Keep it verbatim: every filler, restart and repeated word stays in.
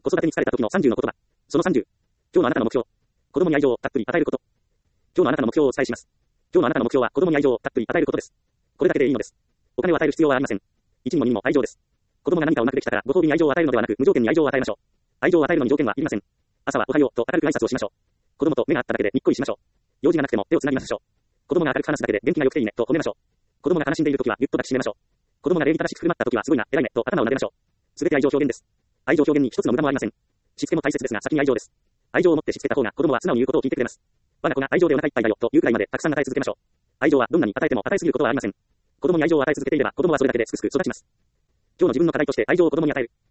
子育てに疲れた時のさんじゅうの言葉。そのさんじゅう。今日のあなたの目標。子供に愛情をたっぷり与えること。今日のあなたの目標をお伝えします。今日のあなたの目標は子供に愛情をたっぷり与えることです。これだけでいいのです。お金を与える必要はありません。いちにもににも愛情です。子供が何かうまくできたからご褒美に愛情を与えるのではなく、無条件に愛情を与えましょう。愛情を与えるのに条件はいりません。朝はおはようと明るく挨拶をしましょう。子供と目が合っただけでにっこりしましょう。用事がなくても手をつなぎましょう。子供が明るく話すだけで元気が良くていいねと褒めましょう。子供が悲しんでいる時はぎゅっと抱きしめましょう。子供が礼儀正しく振る舞った時はすごいな、偉いねと頭を撫でましょう。すべて愛情表現です。愛情表現に一つの無駄もありません。しつけも大切ですが先に愛情です。愛情を持ってしつけた方が子供は素直に言うことを聞いてくれます。我が子が愛情でお腹いっぱいだよと言うくらいまでたくさん与え続けましょう。愛情はどんなに与えても与えすぎることはありません。子供に愛情を与え続けていれば子供はそれだけですくすく育ちます。今日の自分の課題として愛情を子供に与える。